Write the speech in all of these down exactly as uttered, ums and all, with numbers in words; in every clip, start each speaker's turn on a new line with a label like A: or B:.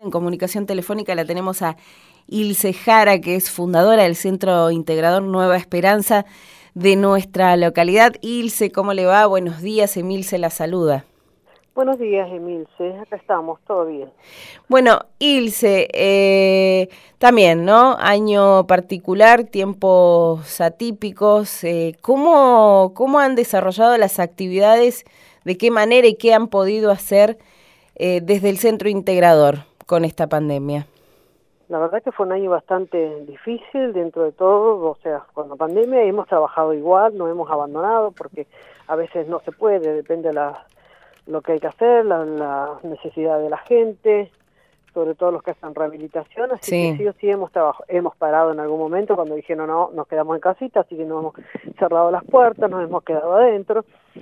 A: En comunicación telefónica la tenemos a Ilse Jara, que es fundadora del Centro Integrador Nueva Esperanza de nuestra localidad. Ilse, ¿cómo le va? Buenos días, Emilce la saluda.
B: Buenos días, Emilce, acá estamos, todo bien.
A: Bueno, Ilse, eh, también, ¿no? Año particular, tiempos atípicos. Eh, ¿cómo, ¿Cómo han desarrollado las actividades? ¿De qué manera y qué han podido hacer eh, desde el Centro Integrador con esta pandemia?
B: La verdad que fue un año bastante difícil dentro de todo, o sea, con la pandemia hemos trabajado igual, no hemos abandonado porque a veces no se puede, depende de la, lo que hay que hacer, la, la necesidad de la gente, sobre todo los que hacen rehabilitación, así
A: Sí.
B: que sí o sí hemos trabajado, hemos parado en algún momento cuando dijeron no, nos quedamos en casita, así que nos hemos cerrado las puertas, nos hemos quedado adentro,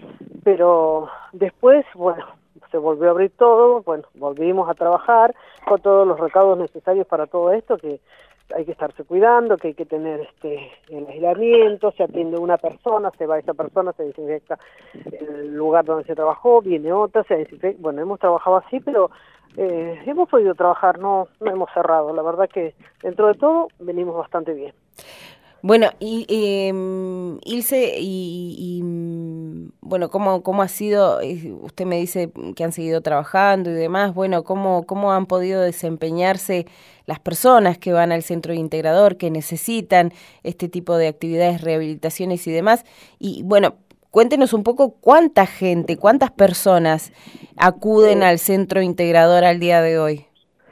B: pero después, bueno, se volvió a abrir todo, bueno, volvimos a trabajar con todos los recaudos necesarios para todo esto, que hay que estarse cuidando, que hay que tener este el aislamiento, se atiende una persona, se va esa persona, se desinfecta el lugar donde se trabajó, viene otra, se desinfecta, bueno, hemos trabajado así, pero eh, hemos podido trabajar, no, no hemos cerrado, la verdad que dentro de todo venimos bastante bien.
A: Bueno, y eh, Ilse, y, y bueno, ¿cómo, cómo ha sido? Usted me dice que han seguido trabajando y demás. Bueno, ¿cómo, cómo han podido desempeñarse las personas que van al centro integrador, que necesitan este tipo de actividades, rehabilitaciones y demás? Y bueno, cuéntenos un poco cuánta gente, cuántas personas acuden
B: Eh,
A: al centro integrador al día de hoy.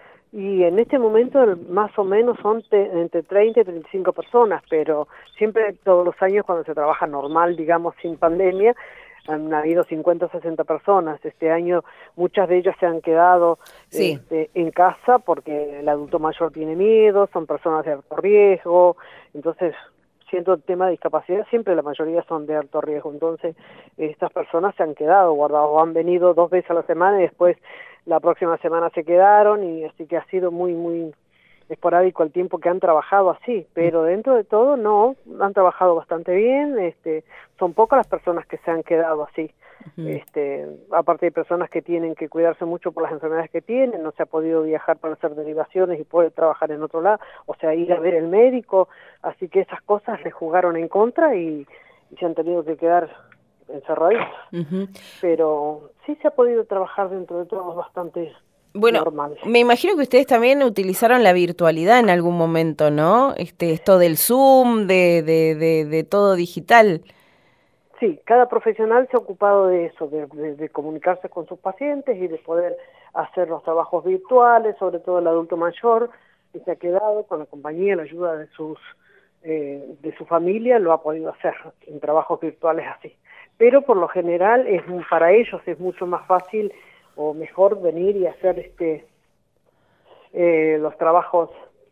B: Y en este momento más o menos son te, entre treinta y treinta y cinco personas, pero siempre todos los años cuando se trabaja normal, digamos, sin pandemia, han habido cincuenta o sesenta personas. Este año muchas de ellas se han quedado
A: Sí.
B: este, en casa porque el adulto mayor tiene miedo, son personas de alto riesgo, entonces siendo el tema de discapacidad, siempre la mayoría son de alto riesgo, entonces estas personas se han quedado guardados, o han venido dos veces a la semana y después la próxima semana se quedaron, y así que ha sido muy, muy esporádico el tiempo que han trabajado así, pero dentro de todo no, han trabajado bastante bien, este, son pocas las personas que se han quedado así. Uh-huh. Este, aparte de personas que tienen que cuidarse mucho por las enfermedades que tienen, no se ha podido viajar para hacer derivaciones y poder trabajar en otro lado, o sea, ir a ver el médico, así que esas cosas les jugaron en contra y, y se han tenido que quedar encerraditos. Uh-huh. Pero sí se ha podido trabajar dentro de todo bastante
A: bueno,
B: normal.
A: Me imagino que ustedes también utilizaron la virtualidad en algún momento, ¿no? Este, esto del Zoom, de, de, de, de todo digital.
B: Sí, cada profesional se ha ocupado de eso, de, de, de comunicarse con sus pacientes y de poder hacer los trabajos virtuales, sobre todo el adulto mayor que se ha quedado con la compañía, la ayuda de sus eh, de su familia, lo ha podido hacer en trabajos virtuales así. Pero por lo general es para ellos es mucho más fácil o mejor venir y hacer este eh, los trabajos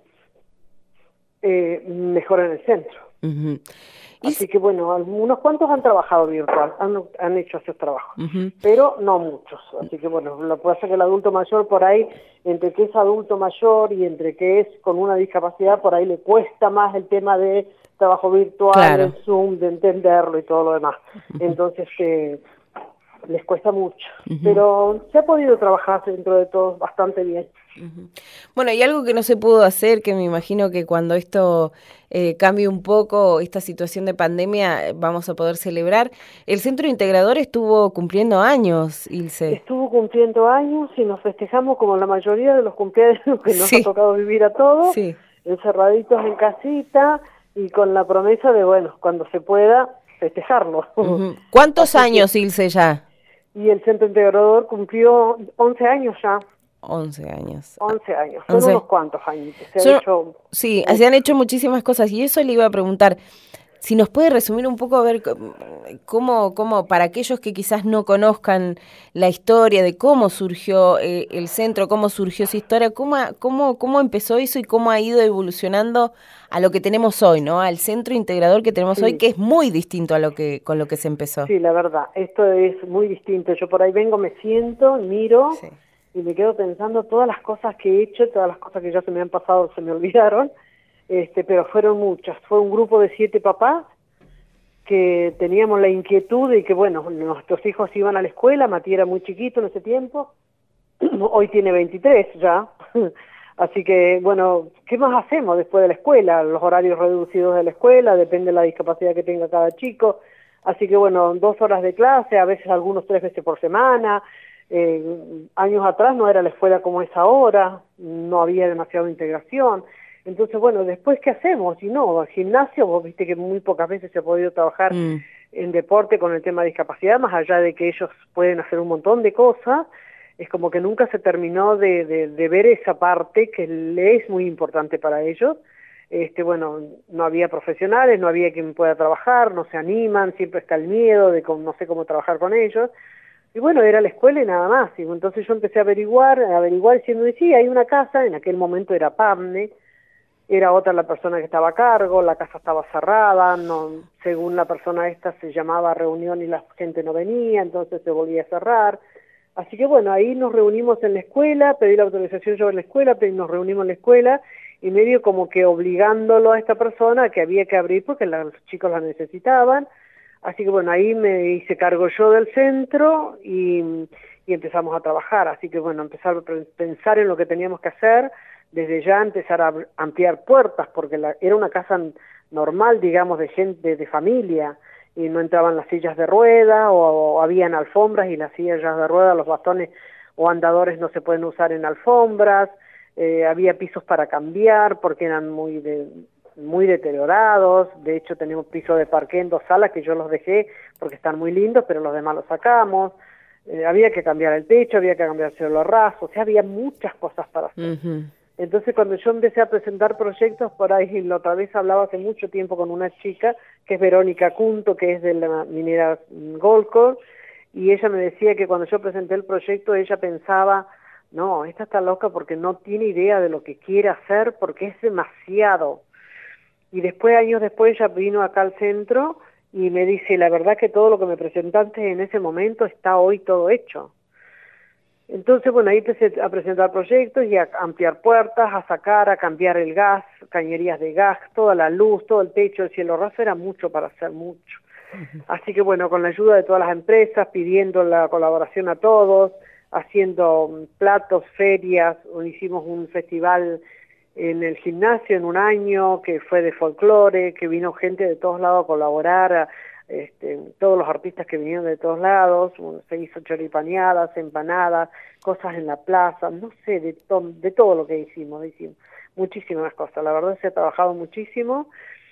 B: eh, mejor en el centro. Uh-huh. Así que bueno, unos cuantos han trabajado virtual, han, han hecho esos trabajos, uh-huh. pero no muchos. Así que bueno, lo que pasa es que el adulto mayor por ahí, entre que es adulto mayor y entre que es con una discapacidad, por ahí le cuesta más el tema de trabajo virtual,
A: claro.
B: el Zoom, de entenderlo y todo lo demás. Uh-huh. Entonces eh, les cuesta mucho, uh-huh. pero se ha podido trabajar dentro de todo bastante bien.
A: Uh-huh. Bueno, y algo que no se pudo hacer, que me imagino que cuando esto eh, cambie un poco, esta situación de pandemia, vamos a poder celebrar. El Centro Integrador estuvo cumpliendo años, Ilse.
B: Estuvo cumpliendo años y nos festejamos como la mayoría de los cumpleaños que nos
A: sí.
B: ha tocado vivir a todos,
A: sí.
B: encerraditos en casita y con la promesa de, bueno, cuando se pueda, festejarlo.
A: Uh-huh. ¿Cuántos Así años, que, Ilse, ya?
B: Y el Centro Integrador cumplió once años ya.
A: once años.
B: once años, son
A: once.
B: unos cuantos años. Se
A: son,
B: han hecho
A: sí, mucho. Se han hecho muchísimas cosas y eso le iba a preguntar. Si nos puede resumir un poco, a ver, cómo, cómo para aquellos que quizás no conozcan la historia de cómo surgió eh, el centro, cómo surgió esa historia, cómo, cómo, cómo empezó eso y cómo ha ido evolucionando a lo que tenemos hoy, ¿no? Al centro integrador que tenemos sí. hoy, que es muy distinto a lo que con lo que se empezó.
B: Sí, la verdad, esto es muy distinto. Yo por ahí vengo, me siento, miro sí. y me quedo pensando todas las cosas que he hecho, todas las cosas que ya se me han pasado, se me olvidaron. Este, pero fueron muchas, fue un grupo de siete papás que teníamos la inquietud de que, bueno, nuestros hijos iban a la escuela, Mati era muy chiquito en ese tiempo, hoy tiene veintitrés ya, Así que, bueno, ¿qué más hacemos después de la escuela? Los horarios reducidos de la escuela, depende de la discapacidad que tenga cada chico. Así que, bueno, dos horas de clase, a veces algunos tres veces por semana. Eh, años atrás no era la escuela como es ahora, no había demasiada integración. Entonces, bueno, después, ¿qué hacemos? Y no, gimnasio, vos viste que muy pocas veces se ha podido trabajar mm. en deporte con el tema de discapacidad, más allá de que ellos pueden hacer un montón de cosas. Es como que nunca se terminó de, de, de ver esa parte que le es muy importante para ellos. Este, bueno, no había profesionales, no había quien pueda trabajar, no se animan, siempre está el miedo de cómo, no sé cómo trabajar con ellos. Y bueno, era la escuela y nada más. Y entonces yo empecé a averiguar, a averiguar diciendo, sí, hay una casa, en aquel momento era PAMNE, era otra la persona que estaba a cargo, la casa estaba cerrada, no, según la persona esta se llamaba reunión y la gente no venía, entonces se volvía a cerrar. Así que bueno, ahí nos reunimos en la escuela, pedí la autorización yo en la escuela, pero nos reunimos en la escuela y medio como que obligándolo a esta persona que había que abrir porque los chicos la necesitaban. Así que bueno, ahí me hice cargo yo del centro y, y empezamos a trabajar. Así que bueno, empezar a pensar en lo que teníamos que hacer, desde ya empezar a ampliar puertas, porque la, era una casa normal, digamos, de gente, de familia, y no entraban las sillas de rueda, o, o habían alfombras, y las sillas de rueda, los bastones o andadores no se pueden usar en alfombras, eh, había pisos para cambiar, porque eran muy de, muy deteriorados. De hecho tenemos piso de parqué en dos salas, que yo los dejé, porque están muy lindos, pero los demás los sacamos. Eh, había que cambiar el techo, había que cambiar los rasos, o sea, había muchas cosas para hacer. Uh-huh. Entonces cuando yo empecé a presentar proyectos, por ahí la otra vez hablaba hace mucho tiempo con una chica, que es Verónica Cunto, que es de la minera Goldcorp, y ella me decía que cuando yo presenté el proyecto, ella pensaba, no, esta está loca porque no tiene idea de lo que quiere hacer, porque es demasiado. Y después, años después, ella vino acá al centro y me dice, la verdad que todo lo que me presentaste en ese momento está hoy todo hecho. Entonces, bueno, ahí empecé a presentar proyectos y a ampliar puertas, a sacar, a cambiar el gas, cañerías de gas, toda la luz, todo el techo, el cielo raso, era mucho para hacer mucho. Uh-huh. Así que, bueno, con la ayuda de todas las empresas, pidiendo la colaboración a todos, haciendo platos, ferias, hicimos un festival en el gimnasio en un año, que fue de folclore, que vino gente de todos lados a colaborar, a, Este, todos los artistas que vinieron de todos lados, se hizo choripaneadas, empanadas, cosas en la plaza, no sé, de, to de todo lo que hicimos, hicimos muchísimas cosas. La verdad se ha trabajado muchísimo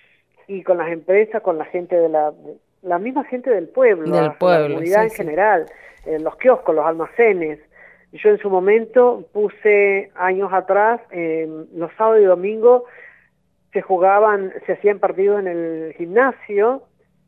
B: y con las empresas, con la gente de la, de, la misma gente del pueblo,
A: del pueblo,
B: la comunidad sí, en sí. general, eh, los kioscos, los almacenes. Yo en su momento puse años atrás, eh, los sábados y domingos se jugaban, se hacían partidos en el gimnasio.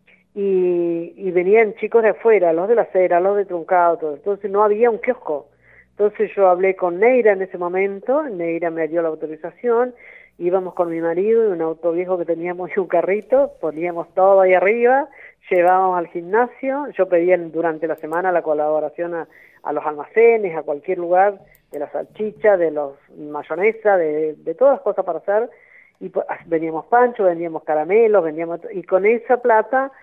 B: Y, y venían chicos de afuera, los de la acera, los de Truncado, todo. Entonces no había un kiosco. Entonces yo hablé con Neira en ese momento, Neira me dio la autorización, íbamos con mi marido y un auto viejo que teníamos y un carrito, poníamos todo ahí arriba, llevábamos al gimnasio, yo pedía durante la semana la colaboración a, a los almacenes, a cualquier lugar, de la salchicha, de los mayonesa, de, de todas las cosas para hacer, y veníamos pancho, vendíamos caramelos, vendíamos, y con esa plata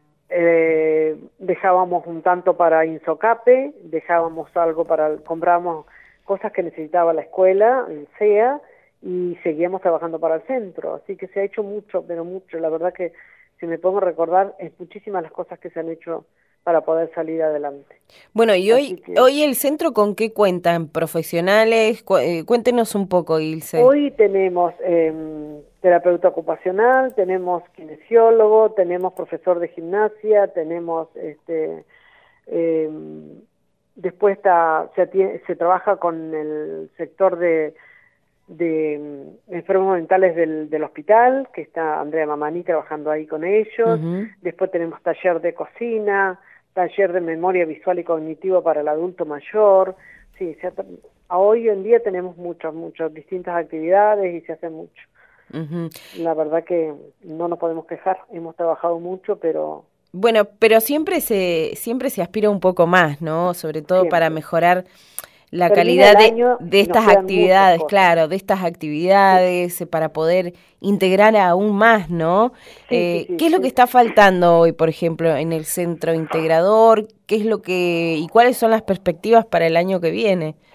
B: Eh, dejábamos un tanto para Insocape, dejábamos algo para, comprábamos cosas que necesitaba la escuela, el C E A, y seguíamos trabajando para el centro, así que se ha hecho mucho, pero mucho, la verdad que si me pongo a recordar, es muchísimas las cosas que se han hecho para poder salir adelante.
A: Bueno, y hoy que, hoy el centro, ¿con qué cuentan? ¿Profesionales? Cu eh, cuéntenos un poco, Ilse.
B: Hoy tenemos eh, terapeuta ocupacional, tenemos kinesiólogo, tenemos profesor de gimnasia, tenemos, este, eh, después está, se, atiende, se trabaja con el sector de, de enfermos mentales del, del hospital, que está Andrea Mamani trabajando ahí con ellos. Uh-huh. Después tenemos taller de cocina, taller de memoria visual y cognitivo para el adulto mayor. Sí, se, hoy en día tenemos muchas, muchas distintas actividades y se hace mucho. Uh-huh. La verdad que no nos podemos quejar, hemos trabajado mucho, pero...
A: Bueno, pero siempre se siempre se aspira un poco más, ¿no? Sobre todo siempre. Para mejorar la
B: Termina
A: calidad de, de estas actividades, claro, de estas actividades, sí. Para poder integrar aún más, ¿no? Sí, eh, sí, sí, ¿Qué es sí. lo que está faltando hoy, por ejemplo, en el centro integrador? ¿Qué es lo que y cuáles son las perspectivas para el año que viene?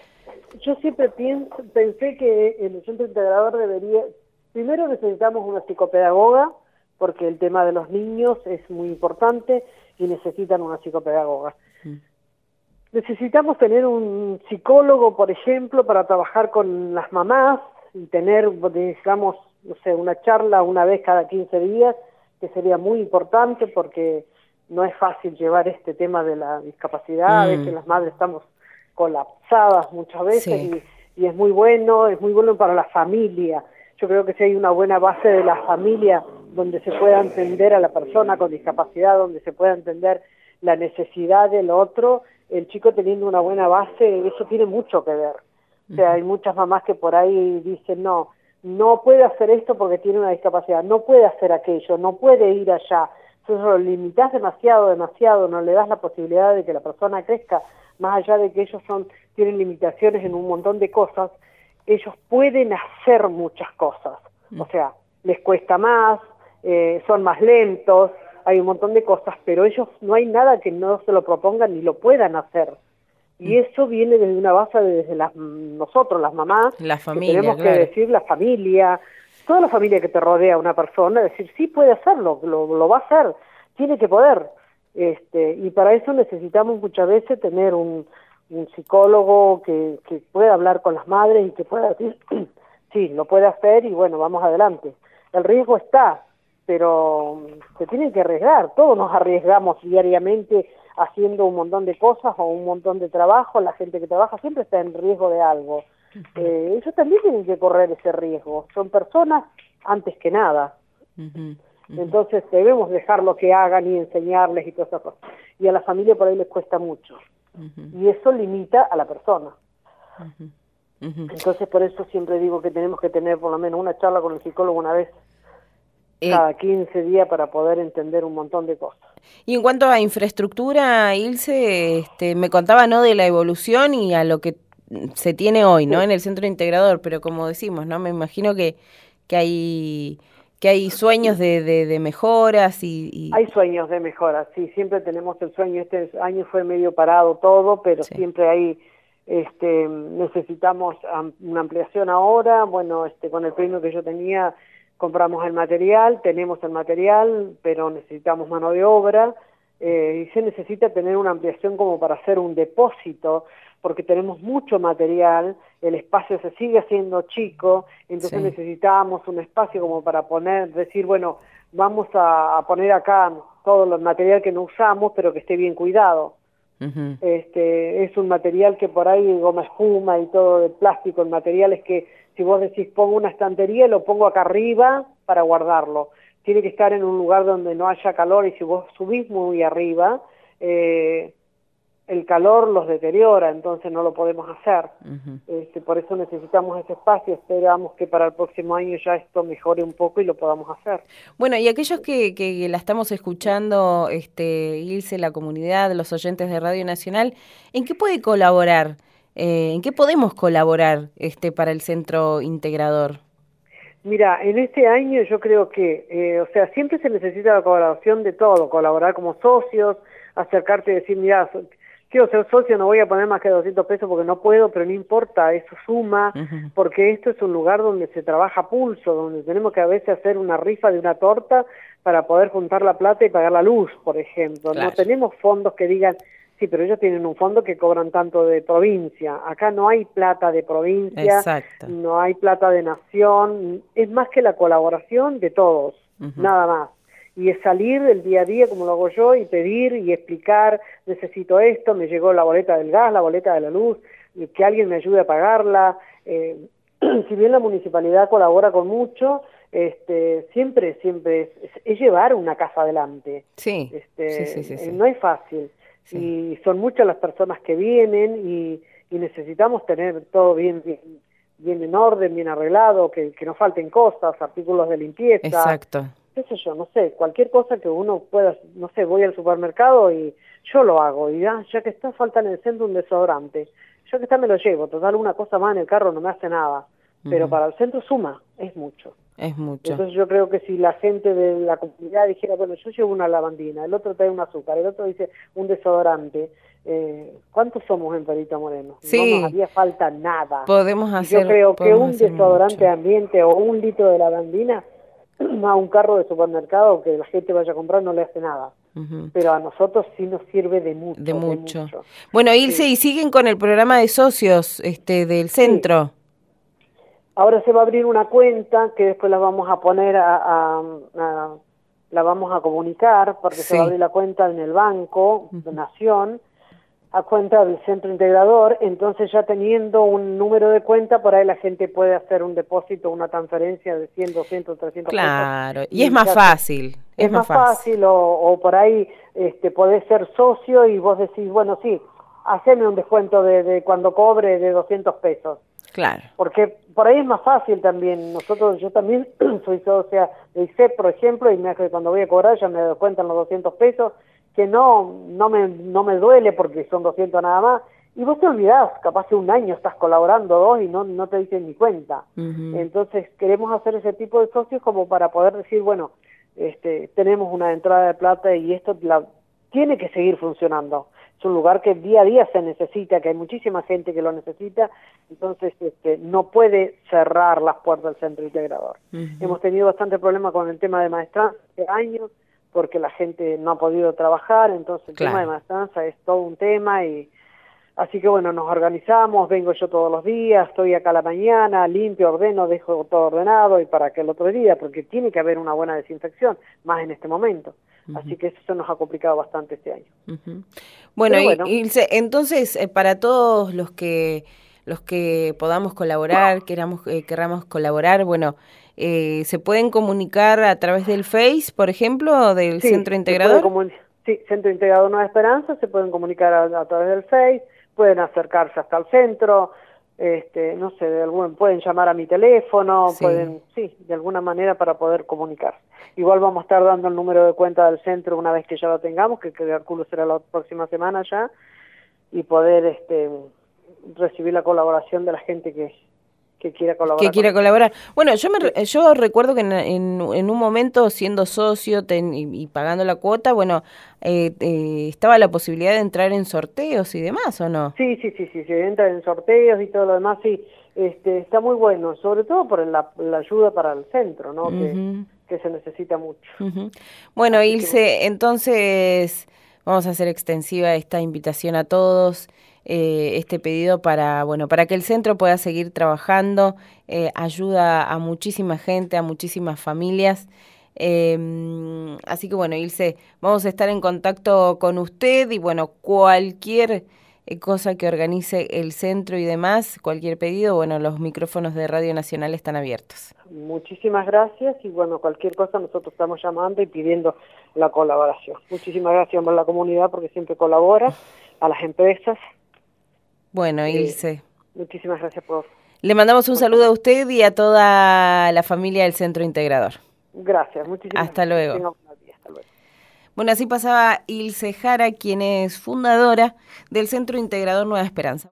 B: Yo siempre pienso, pensé que en el centro integrador debería, primero necesitamos una psicopedagoga, porque el tema de los niños es muy importante y necesitan una psicopedagoga. Mm. Necesitamos tener un psicólogo, por ejemplo, para trabajar con las mamás y tener, digamos, no sé, una charla una vez cada quince días, que sería muy importante porque no es fácil llevar este tema de la discapacidad. Mm. A veces las madres estamos colapsadas muchas veces, sí. y, y es muy bueno, es muy bueno para la familia. Yo creo que si hay una buena base de la familia donde se pueda entender a la persona con discapacidad, donde se pueda entender la necesidad del otro, el chico teniendo una buena base, eso tiene mucho que ver. O sea, hay muchas mamás que por ahí dicen, no, no puede hacer esto porque tiene una discapacidad, no puede hacer aquello, no puede ir allá. Entonces lo limitás demasiado, demasiado, no le das la posibilidad de que la persona crezca, más allá de que ellos son tienen limitaciones en un montón de cosas, ellos pueden hacer muchas cosas. O sea, les cuesta más, eh, son más lentos, hay un montón de cosas, pero ellos no hay nada que no se lo propongan ni lo puedan hacer. Y eso viene desde una base de desde las, nosotros, las mamás,
A: la familia,
B: que tenemos
A: claro.
B: que decir, la familia, toda la familia que te rodea a una persona, decir, sí puede hacerlo, lo, lo va a hacer, tiene que poder. Este, y para eso necesitamos muchas veces tener un, un psicólogo que, que pueda hablar con las madres y que pueda decir, sí, lo puede hacer y bueno, vamos adelante. El riesgo está, pero se tienen que arriesgar, todos nos arriesgamos diariamente haciendo un montón de cosas o un montón de trabajo, la gente que trabaja siempre está en riesgo de algo. Uh-huh. Eh, ellos también tienen que correr ese riesgo, son personas antes que nada. Uh-huh. Uh-huh. Entonces debemos dejar lo que hagan y enseñarles y todas esas cosas. Y a la familia por ahí les cuesta mucho. Uh-huh. Y eso limita a la persona. Uh-huh. Uh-huh. Entonces por eso siempre digo que tenemos que tener por lo menos una charla con el psicólogo una vez cada quince días para poder entender un montón de cosas.
A: Y en cuanto a infraestructura, Ilse, este, me contaba, ¿no?, de la evolución y a lo que se tiene hoy, ¿no?, sí, en el centro integrador, pero como decimos, ¿no?, me imagino que, que hay que hay sueños de, de, de mejoras y, y...
B: Hay sueños de mejoras, sí, siempre tenemos el sueño. Este año fue medio parado todo, pero sí, siempre hay, este, necesitamos una ampliación ahora. Bueno, este, con el premio que yo tenía, compramos el material, tenemos el material, pero necesitamos mano de obra, eh, y se necesita tener una ampliación como para hacer un depósito, porque tenemos mucho material, el espacio se sigue haciendo chico, entonces sí, necesitamos un espacio como para poner, decir, bueno, vamos a, a poner acá todo el material que no usamos, pero que esté bien cuidado. Uh-huh. Este, es un material que por ahí, goma espuma y todo de plástico, el material es que si vos decís pongo una estantería, lo pongo acá arriba para guardarlo. Tiene que estar en un lugar donde no haya calor, y si vos subís muy arriba, eh, el calor los deteriora, entonces no lo podemos hacer. Uh-huh. Este, por eso necesitamos ese espacio. Esperamos que para el próximo año ya esto mejore un poco y lo podamos hacer.
A: Bueno, y aquellos que, que la estamos escuchando, este, Ilse, la comunidad, los oyentes de Radio Nacional, ¿en qué puede colaborar? Eh, ¿En qué podemos colaborar este, para el centro integrador?
B: Mira, en este año yo creo que, eh, o sea, siempre se necesita la colaboración de todo, colaborar como socios, acercarte y decir, mira, quiero ser socio, no voy a poner más que doscientos pesos porque no puedo, pero no importa, eso suma, uh-huh, porque esto es un lugar donde se trabaja a pulso, donde tenemos que a veces hacer una rifa de una torta para poder juntar la plata y pagar la luz, por ejemplo. Claro. No tenemos fondos que digan, sí, pero ellos tienen un fondo que cobran tanto de provincia. Acá no hay plata de provincia, exacto, no hay plata de nación, es más que la colaboración de todos, uh-huh, nada más. Y es salir del día a día como lo hago yo y pedir y explicar, necesito esto, me llegó la boleta del gas, la boleta de la luz, que alguien me ayude a pagarla. Eh, si bien la municipalidad colabora con mucho, este, siempre, siempre es, es llevar una casa adelante.
A: Sí,
B: este,
A: sí, sí, sí, sí.
B: No es fácil. Sí. Y son muchas las personas que vienen y, y necesitamos tener todo bien, bien, bien en orden, bien arreglado, que, que no falten cosas, artículos de limpieza.
A: Exacto.
B: Qué sé yo, no sé, cualquier cosa que uno pueda, no sé, voy al supermercado y yo lo hago, y ya, ya que está, falta en el centro un desodorante, yo que está me lo llevo, total una cosa más en el carro no me hace nada, pero uh-huh, para el centro suma, es mucho.
A: Es mucho.
B: Entonces yo creo que si la gente de la comunidad dijera, bueno, yo llevo una lavandina, el otro trae un azúcar, el otro dice un desodorante, eh, ¿cuántos somos en Perito Moreno?
A: Sí.
B: No nos haría falta nada.
A: Podemos hacer,
B: y yo creo que un desodorante
A: mucho.
B: ambiente o un litro de lavandina a un carro de supermercado que la gente vaya a comprar no le hace nada. Uh-huh. Pero a nosotros sí nos sirve de mucho.
A: De mucho.
B: De mucho.
A: Bueno, Ilse, sí. ¿Y siguen con el programa de socios este del centro?
B: Sí. Ahora se va a abrir una cuenta que después la vamos a poner a, a, a la vamos a comunicar porque sí. Se va a abrir la cuenta en el banco uh-huh. de Nación a cuenta del centro integrador, entonces ya teniendo un número de cuenta, por ahí la gente puede hacer un depósito, una transferencia de cien, doscientos, trescientos
A: claro,
B: pesos.
A: Y, y es más fácil.
B: Es, es más fácil, fácil o, o por ahí este, podés ser socio y vos decís, bueno, sí, haceme un descuento de, de cuando cobre de doscientos pesos.
A: Claro.
B: Porque por ahí es más fácil también. Nosotros, yo también soy socia de I C E P, por ejemplo, y me hace cuando voy a cobrar ya me doy cuenta en los doscientos pesos, que no no me no me duele porque son doscientos nada más, y vos te olvidás, capaz que un año estás colaborando dos y no no te dicen ni cuenta. Uh-huh. Entonces queremos hacer ese tipo de socios como para poder decir, bueno, este tenemos una entrada de plata y esto la, tiene que seguir funcionando. Es un lugar que día a día se necesita, que hay muchísima gente que lo necesita, entonces este, no puede cerrar las puertas del centro integrador. Uh-huh. Hemos tenido bastante problema con el tema de maestranza hace años, porque la gente no ha podido trabajar, entonces el claro. tema de maestranza es todo un tema, y así que bueno, nos organizamos, vengo yo todos los días, estoy acá a la mañana, limpio, ordeno, dejo todo ordenado, y para que el otro día, porque tiene que haber una buena desinfección, más en este momento. Uh-huh. Así que eso se nos ha complicado bastante este año.
A: Uh-huh. Bueno, y, bueno. Ilse, entonces, eh, para todos los que los que podamos colaborar, queramos, eh, queramos colaborar, bueno, eh, ¿se pueden comunicar a través del Face, por ejemplo, del
B: sí,
A: Centro Integrador?
B: Comuni- sí, Centro Integrador Nueva Esperanza, se pueden comunicar a, a través del Face, pueden acercarse hasta el centro, este, no sé, de algún, pueden llamar a mi teléfono, sí. pueden, sí, de alguna manera para poder comunicar. Igual vamos a estar dando el número de cuenta del centro una vez que ya lo tengamos, que calculo será la próxima semana ya, y poder este recibir la colaboración de la gente que, que quiera colaborar.
A: Que quiera colaborar. Bueno, yo me sí. yo recuerdo que en, en, en un momento, siendo socio ten, y, y pagando la cuota, bueno, eh, eh, estaba la posibilidad de entrar en sorteos y demás, ¿o no?
B: Sí, sí, sí, sí, se entra en sorteos y todo lo demás, sí. Este, está muy bueno, sobre todo por la, la ayuda para el centro, ¿no? Uh-huh. Que, que se necesita mucho.
A: Uh-huh. Bueno, Así Ilse, que... entonces vamos a hacer extensiva esta invitación a todos, eh, este pedido para, bueno, para que el centro pueda seguir trabajando, eh, ayuda a muchísima gente, a muchísimas familias. Eh, así que bueno, Ilse, vamos a estar en contacto con usted y bueno, cualquier cosa que organice el centro y demás, cualquier pedido, bueno, los micrófonos de Radio Nacional están abiertos.
B: Muchísimas gracias y bueno, cualquier cosa nosotros estamos llamando y pidiendo la colaboración. Muchísimas gracias a la comunidad porque siempre colabora, a las empresas.
A: Bueno, Ilse.
B: Eh, muchísimas gracias por...
A: Le mandamos un saludo a usted y a toda la familia del Centro Integrador.
B: Gracias, muchísimas
A: Hasta
B: gracias.
A: Luego. Hasta luego. Bueno, así pasaba Ilse Jara, quien es fundadora del Centro Integrador Nueva Esperanza.